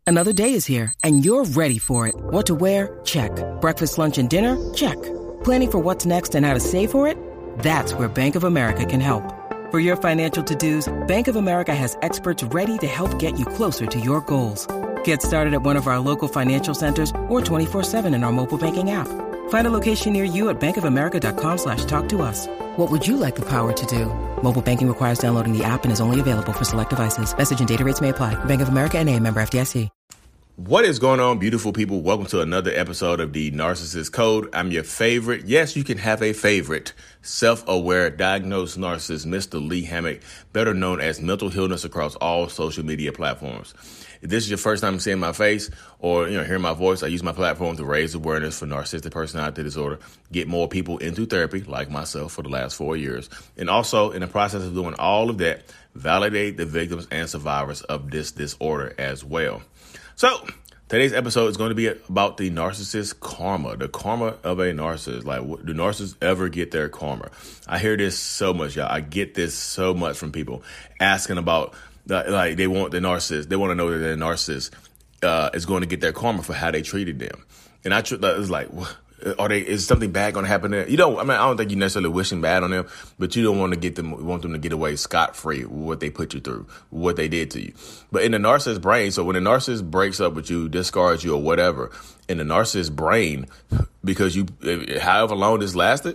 Another day is here, and you're ready for it. What to wear? Check. Breakfast, lunch, and dinner? Check. Planning for what's next and how to save for it? That's where Bank of America can help. For your financial to-dos, Bank of America has experts ready to help get you closer to your goals. Get started at one of our local financial centers or 24/7 in our mobile banking app. Find a location near you at bankofamerica.com/talktous. What would you like the power to do? Mobile banking requires downloading the app and is only available for select devices. Message and data rates may apply. Bank of America N.A., member FDIC. What is going on, beautiful people? Welcome to another episode of The Narcissist Code. I'm your favorite. Yes, you can have a favorite. Self-aware, diagnosed narcissist, Mr. Lee Hammock, better known as Mental Illness across all social media platforms. If this is your first time seeing my face or hearing my voice, I use my platform to raise awareness for narcissistic personality disorder, get more people into therapy, like myself, for the last 4 years, and also in the process of doing all of that, validate the victims and survivors of this disorder as well. So today's episode is going to be about the narcissist karma, the karma of a narcissist. Like, do narcissists ever get their karma? I hear this so much, y'all. I get this so much from people asking about, they want the narcissist. They want to know that the narcissist is going to get their karma for how they treated them. And it's like, is something bad going to happen there? I don't think you necessarily wishing bad on them, but you don't want them to get away scot-free with what they put you through, what they did to you. But in the narcissist brain, so when the narcissist breaks up with you, discards you or whatever, in the narcissist brain, because however long this lasted,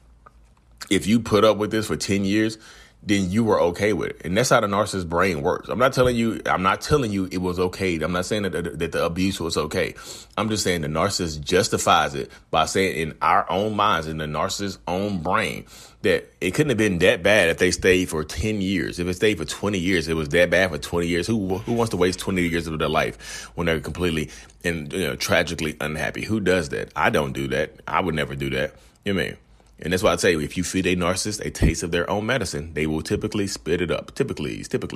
if you put up with this for 10 years, then you were okay with it. And that's how the narcissist brain works. I'm not telling you it was okay. I'm not saying that the abuse was okay. I'm just saying the narcissist justifies it by saying in our own minds, in the narcissist's own brain, that it couldn't have been that bad if they stayed for 10 years. If it stayed for 20 years, it was that bad for 20 years. Who wants to waste 20 years of their life when they're completely and tragically unhappy? Who does that? I don't do that. I would never do that. You know what I mean? And that's why I say, if you feed a narcissist a taste of their own medicine, they will typically spit it up. Typically.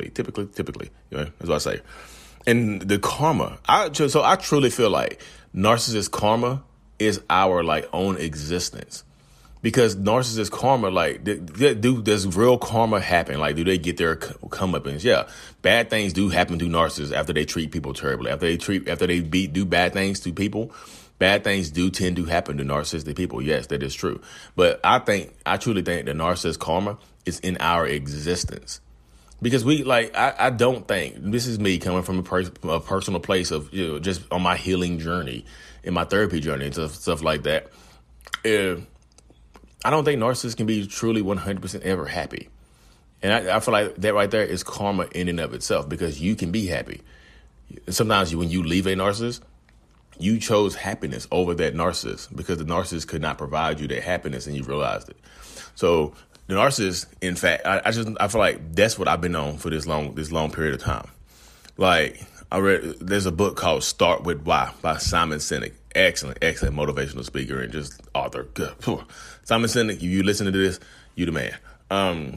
That's what I say. And the karma, I truly feel like narcissist karma is our own existence. Because narcissist karma, does real karma happen? Do they get their comeuppance? Yeah, bad things do happen to narcissists after they treat people terribly. After they do bad things to people. Bad things do tend to happen to narcissistic people. Yes, that is true. But I truly think the narcissist karma is in our existence. Because I don't think, this is me coming from a personal place of, just on my healing journey, in my therapy journey and stuff like that. I don't think narcissists can be truly 100% ever happy. And I feel like that right there is karma in and of itself, because you can be happy. Sometimes when you leave a narcissist, you chose happiness over that narcissist because the narcissist could not provide you that happiness, and you realized it. So the narcissist, in fact, I feel like that's what I've been on for this long period of time. There's a book called Start With Why by Simon Sinek. Excellent motivational speaker and just author. Good. Simon Sinek, if you listen to this, you the man.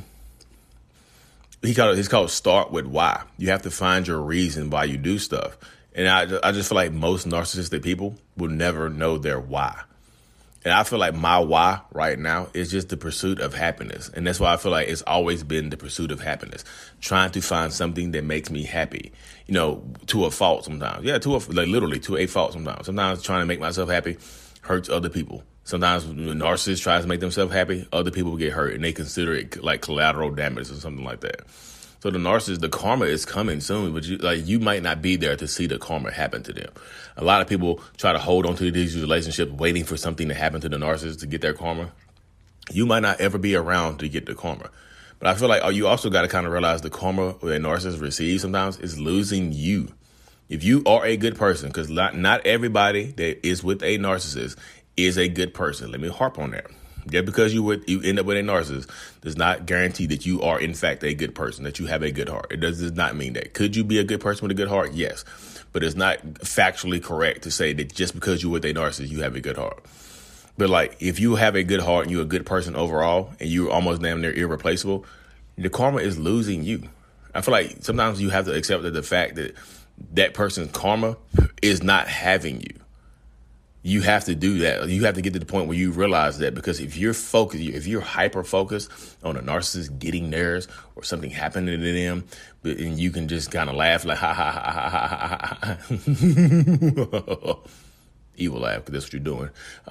He's called Start With Why. You have to find your reason why you do stuff. And I just feel like most narcissistic people will never know their why. And I feel like my why right now is just the pursuit of happiness. And that's why I feel like it's always been the pursuit of happiness, trying to find something that makes me happy, to a fault sometimes. Yeah, literally to a fault sometimes. Sometimes trying to make myself happy hurts other people. Sometimes when a narcissist tries to make themselves happy, other people get hurt and they consider it like collateral damage or something like that. So the narcissist, the karma is coming soon, but you might not be there to see the karma happen to them. A lot of people try to hold on to these relationships, waiting for something to happen to the narcissist to get their karma. You might not ever be around to get the karma. But I feel like you also got to kind of realize the karma that narcissists receive sometimes is losing you. If you are a good person, because not everybody that is with a narcissist is a good person. Let me harp on that. Just because you end up with a narcissist does not guarantee that you are, in fact, a good person, that you have a good heart. It does not mean that. Could you be a good person with a good heart? Yes. But it's not factually correct to say that just because you're with a narcissist, you have a good heart. But if you have a good heart and you're a good person overall and you're almost damn near irreplaceable, the karma is losing you. I feel like sometimes you have to accept the fact that that person's karma is not having you. You have to do that. You have to get to the point where you realize that, because if you're focused, if you're hyper focused on a narcissist getting theirs or something happening to them, and you can just kind of laugh like ha ha ha ha ha ha ha, evil laugh, because that's what you're doing.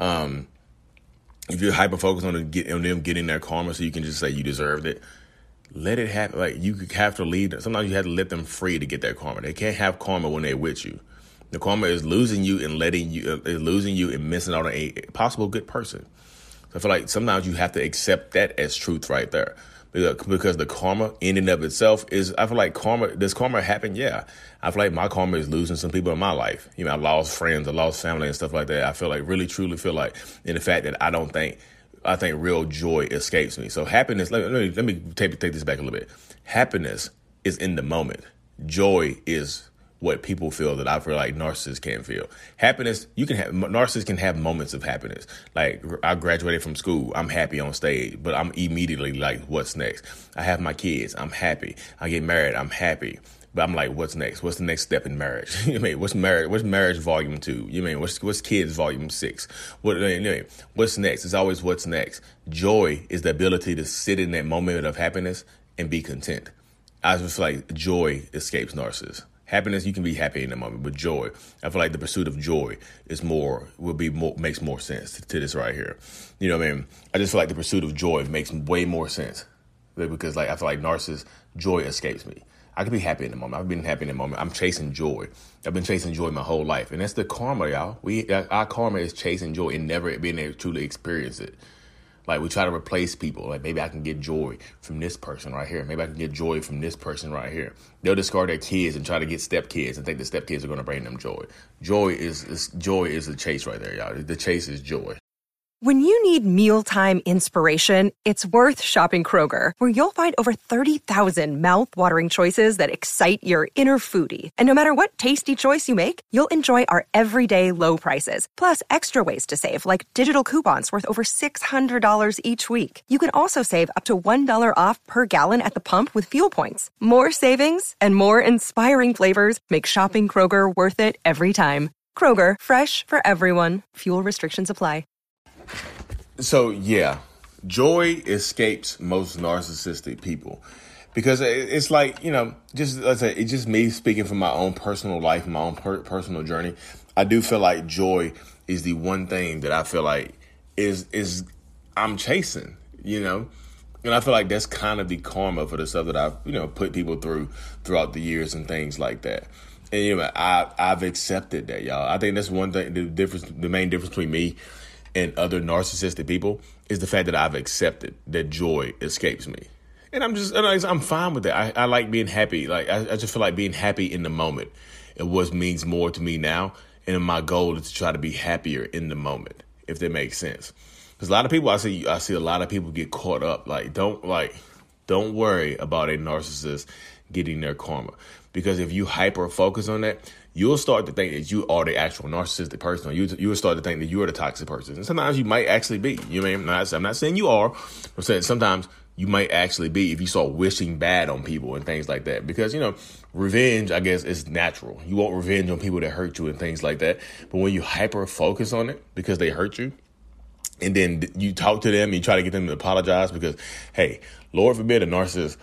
If you're hyper focused on them getting their karma, so you can just say you deserved it, let it happen. Like, you have to leave. Sometimes you have to let them free to get their karma. They can't have karma when they're with you. The karma is losing you and missing out on a possible good person. So I feel like sometimes you have to accept that as truth right there, because the karma in and of itself is, I feel like does karma happen? Yeah. I feel like my karma is losing some people in my life. You know, I lost friends, I lost family and stuff like that. I feel like, really truly feel like, in the fact that I think real joy escapes me. So happiness, let me take this back a little bit. Happiness is in the moment. Joy is what people feel that I feel like narcissists can't feel. Happiness, narcissists can have moments of happiness. Like, I graduated from school, I'm happy on stage, but I'm immediately like, what's next? I have my kids, I'm happy. I get married, I'm happy. But I'm like, what's next? What's the next step in marriage? You mean, what's marriage? What's marriage volume 2? You mean, what's kids volume 6? What's next? It's always what's next. Joy is the ability to sit in that moment of happiness and be content. I just feel like joy escapes narcissists. Happiness, you can be happy in the moment, but joy, I feel like the pursuit of joy makes more sense to this right here. You know what I mean? I just feel like the pursuit of joy makes way more sense, because like, I feel like narcissists, joy escapes me. I can be happy in the moment. I've been happy in the moment. I'm chasing joy. I've been chasing joy my whole life. And that's the karma, y'all. Our karma is chasing joy and never being able to truly experience it. Like, we try to replace people. Like, maybe I can get joy from this person right here. Maybe I can get joy from this person right here. They'll discard their kids and try to get stepkids and think the stepkids are going to bring them joy. Joy is the chase right there, y'all. The chase is joy. When you need mealtime inspiration, it's worth shopping Kroger, where you'll find over 30,000 mouth-watering choices that excite your inner foodie. And no matter what tasty choice you make, you'll enjoy our everyday low prices, plus extra ways to save, like digital coupons worth over $600 each week. You can also save up to $1 off per gallon at the pump with fuel points. More savings and more inspiring flavors make shopping Kroger worth it every time. Kroger, fresh for everyone. Fuel restrictions apply. So, yeah, joy escapes most narcissistic people, because it's like, just, let's say, it's just me speaking from my own personal life, my own personal journey. I do feel like joy is the one thing that I feel like is I'm chasing, and I feel like that's kind of the karma for the stuff that I've, put people throughout the years and things like that. And, I've accepted that, y'all. I think that's one thing, the main difference between me and other narcissistic people is the fact that I've accepted that joy escapes me. And I'm fine with that. I like being happy. Like, I just feel like being happy in the moment is what means more to me now. And my goal is to try to be happier in the moment, if that makes sense. Because a lot of people, I see a lot of people get caught up. Don't worry about a narcissist getting their karma. Because if you hyper focus on that, you'll start to think that you are the actual narcissistic person. Or you will start to think that you are the toxic person. And sometimes you might actually be. I'm not saying you are. I'm saying sometimes you might actually be, if you start wishing bad on people and things like that. Because, revenge, I guess, is natural. You want revenge on people that hurt you and things like that. But when you hyper focus on it because they hurt you, and then you talk to them and you try to get them to apologize because, hey, Lord forbid a narcissist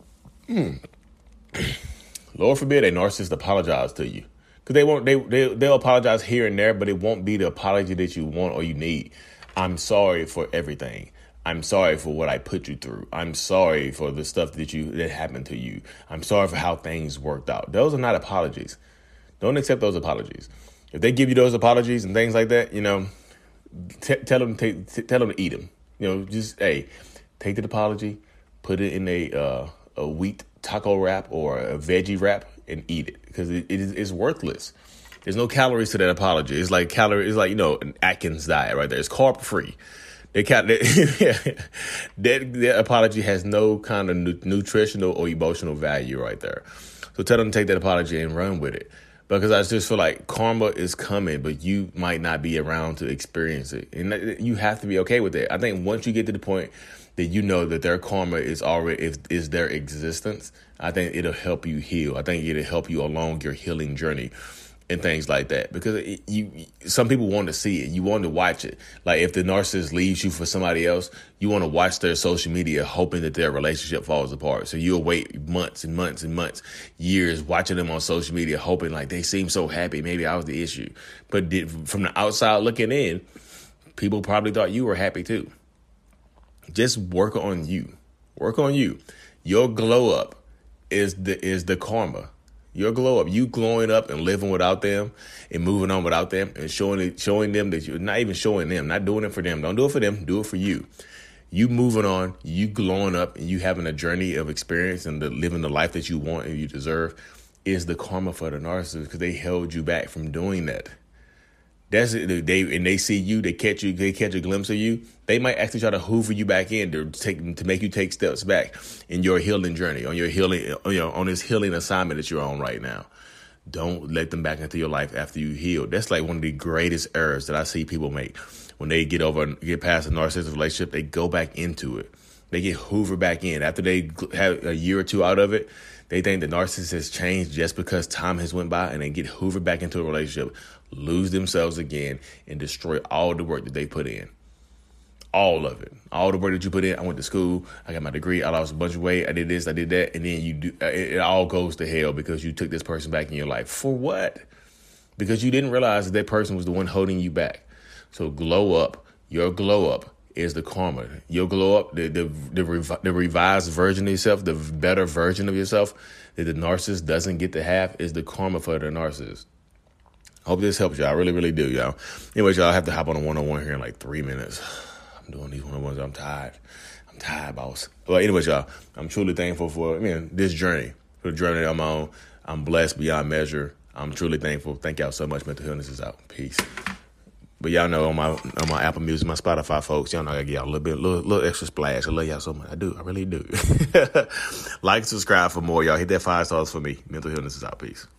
apologize to you. Because they'll apologize here and there, but it won't be the apology that you want or you need. I'm sorry for everything. I'm sorry for what I put you through. I'm sorry for the stuff that happened to you. I'm sorry for how things worked out. Those are not apologies. Don't accept those apologies. If they give you those apologies and things like that, tell them to eat them. Just, hey, take the apology, put it in a wheat taco wrap or a veggie wrap and eat it, because it's worthless. There's no calories to that apology. It's like an Atkins diet right there. It's carb free. That apology has no kind of nutritional or emotional value right there. So tell them to take that apology and run with it. Because I just feel like karma is coming, but you might not be around to experience it. And you have to be okay with that. I think once you get to the point that you know that their karma is their existence, I think it'll help you heal. I think it'll help you along your healing journey. and things like that, because some people want to see it. You want to watch it. Like if the narcissist leaves you for somebody else, you want to watch their social media hoping that their relationship falls apart. So you'll wait months and months and months, years watching them on social media hoping like they seem so happy. Maybe I was the issue. But from the outside looking in, people probably thought you were happy too. Just work on you. Work on you. Your glow up is the karma. Your glow up, you glowing up and living without them and moving on without them and showing them that you're not even showing them, not doing it for them. Don't do it for them. Do it for you. You moving on, you glowing up, and you having a journey of experience and living the life that you want and you deserve is the karma for the narcissist, because they held you back from doing that. That's it. They see you, they catch a glimpse of you. They might actually try to hoover you back in to make you take steps back in your healing journey, on your healing, on this healing assignment that you're on right now. Don't let them back into your life after you heal. That's like one of the greatest errors that I see people make. When they get past a narcissistic relationship, they go back into it. They get hoovered back in. After they have a year or two out of it, they think the narcissist has changed just because time has went by, and they get hoovered back into a relationship, lose themselves again, and destroy all the work that they put in. All of it. All the work that you put in. I went to school. I got my degree. I lost a bunch of weight. I did this. I did that. And then it all goes to hell because you took this person back in your life. For what? Because you didn't realize that person was the one holding you back. So glow up. Your glow up is the karma. Your glow up, the revised version of yourself, the better version of yourself that the narcissist doesn't get to have, is the karma for the narcissist. Hope this helps y'all. I really, really do, y'all. Anyways, y'all, I have to hop on a one-on-one here in like 3 minutes. I'm doing these one-on-ones. I'm tired, boss. Well, anyways, y'all, I'm truly thankful for, this journey, for the journey I'm on. I'm blessed beyond measure. I'm truly thankful. Thank y'all so much. Mental Healness is out. Peace. But y'all know on my Apple Music, my Spotify folks, y'all know I gotta get y'all a little extra splash. I love y'all so much. I do. I really do. Like, subscribe for more, y'all. Hit that 5 stars for me. Mental Healness is out. Peace.